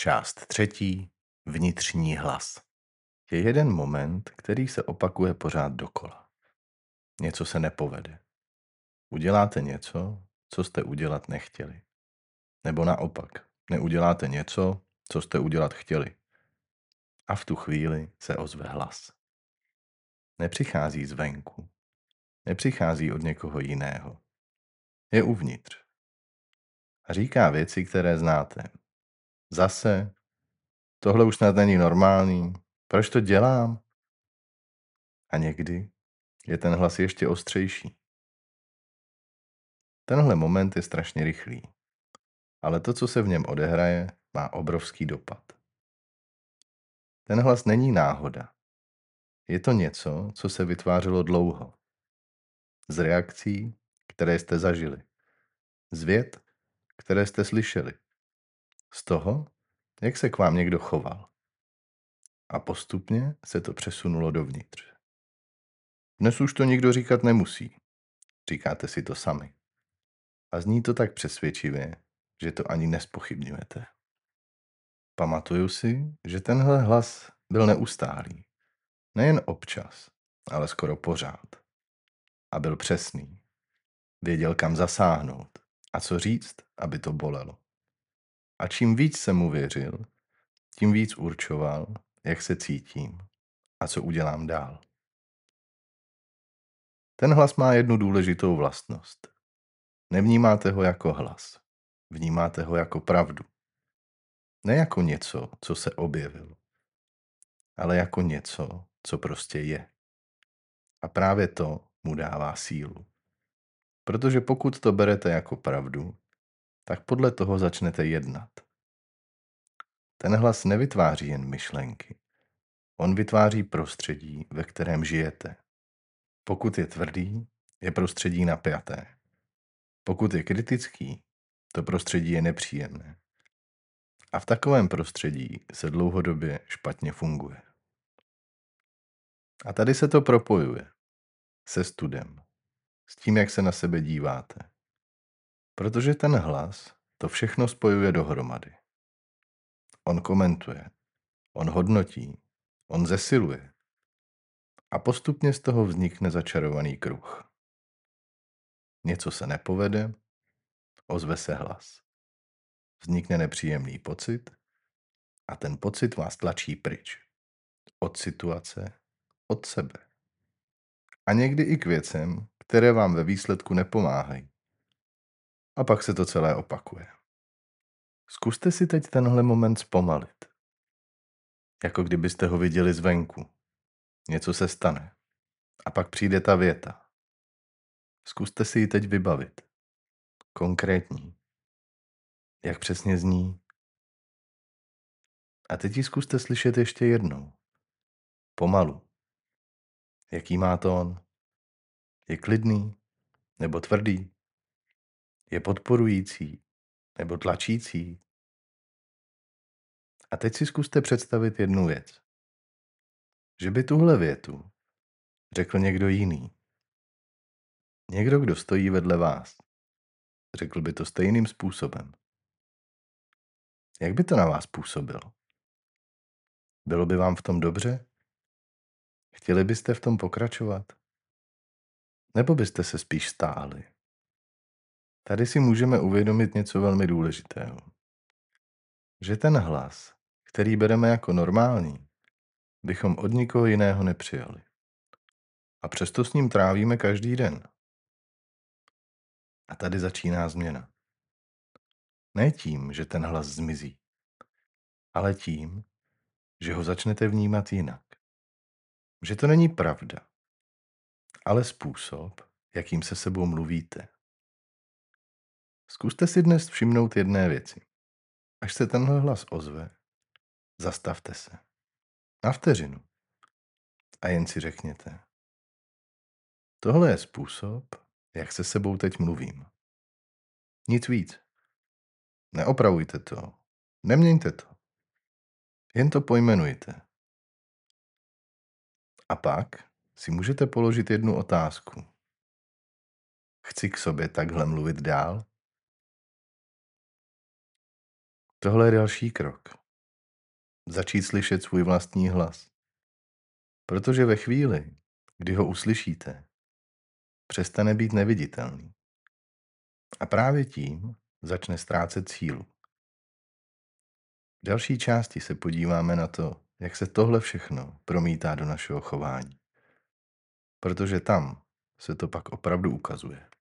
Část třetí. Vnitřní hlas. Je jeden moment, který se opakuje pořád dokola. Něco se nepovede. Uděláte něco, co jste udělat nechtěli. Nebo naopak, neuděláte něco, co jste udělat chtěli. A v tu chvíli se ozve hlas. Nepřichází zvenku. Nepřichází od někoho jiného. Je uvnitř. A říká věci, které znáte. Zase, tohle už snad není normální. Proč to dělám? A někdy je ten hlas ještě ostřejší. Tenhle moment je strašně rychlý, ale to, co se v něm odehraje, má obrovský dopad. Ten hlas není náhoda. Je to něco, co se vytvářelo dlouho. Z reakcí, které jste zažili. Z vět, které jste slyšeli. Z toho, jak se k vám někdo choval. A postupně se to přesunulo dovnitř. Dnes už to nikdo říkat nemusí. Říkáte si to sami. A zní to tak přesvědčivě, že to ani nespochybňujete. Pamatuju si, že tenhle hlas byl neustálý. Nejen občas, ale skoro pořád. A byl přesný. Věděl, kam zasáhnout a co říct, aby to bolelo. A čím víc jsem mu věřil, tím víc určoval, jak se cítím a co udělám dál. Ten hlas má jednu důležitou vlastnost. Nevnímáte ho jako hlas. Vnímáte ho jako pravdu. Ne jako něco, co se objevilo, ale jako něco, co prostě je. A právě to mu dává sílu. Protože pokud to berete jako pravdu, tak podle toho začnete jednat. Ten hlas nevytváří jen myšlenky. On vytváří prostředí, ve kterém žijete. Pokud je tvrdý, je prostředí napjaté. Pokud je kritický, to prostředí je nepříjemné. A v takovém prostředí se dlouhodobě špatně funguje. A tady se to propojuje se studem, s tím, jak se na sebe díváte. Protože ten hlas to všechno spojuje dohromady. On komentuje, on hodnotí, on zesiluje. A postupně z toho vznikne začarovaný kruh. Něco se nepovede, ozve se hlas. Vznikne nepříjemný pocit a ten pocit vás tlačí pryč. Od situace, od sebe. A někdy i k věcem, které vám ve výsledku nepomáhají. A pak se to celé opakuje. Zkuste si teď tenhle moment zpomalit. Jako kdybyste ho viděli zvenku. Něco se stane. A pak přijde ta věta. Zkuste si ji teď vybavit. Konkrétní. Jak přesně zní. A teď ji zkuste slyšet ještě jednou. Pomalu. Jaký má tón? Je klidný nebo tvrdý? Je podporující nebo tlačící? A teď si zkuste představit jednu věc. Že by tuhle větu řekl někdo jiný. Někdo, kdo stojí vedle vás. Řekl by to stejným způsobem. Jak by to na vás působilo? Bylo by vám v tom dobře? Chtěli byste v tom pokračovat? Nebo byste se spíš stáli? Tady si můžeme uvědomit něco velmi důležitého. Že ten hlas, který bereme jako normální, bychom od nikoho jiného nepřijali. A přesto s ním trávíme každý den. A tady začíná změna. Ne tím, že ten hlas zmizí, ale tím, že ho začnete vnímat jinak. Že to není pravda, ale způsob, jakým se sebou mluvíte. Zkuste si dnes všimnout jedné věci. Až se tenhle hlas ozve, zastavte se. Na vteřinu. A jen si řekněte. Tohle je způsob, jak se sebou teď mluvím. Nic víc. Neopravujte to. Neměňte to. Jen to pojmenujte. A pak si můžete položit jednu otázku. Chci k sobě takhle mluvit dál? Tohle je další krok. začít slyšet svůj vlastní hlas. Protože ve chvíli, kdy ho uslyšíte, přestane být neviditelný. A právě tím začne ztrácet sílu. V další části se podíváme na to, jak se tohle všechno promítá do našeho chování. Protože tam se to pak opravdu ukazuje.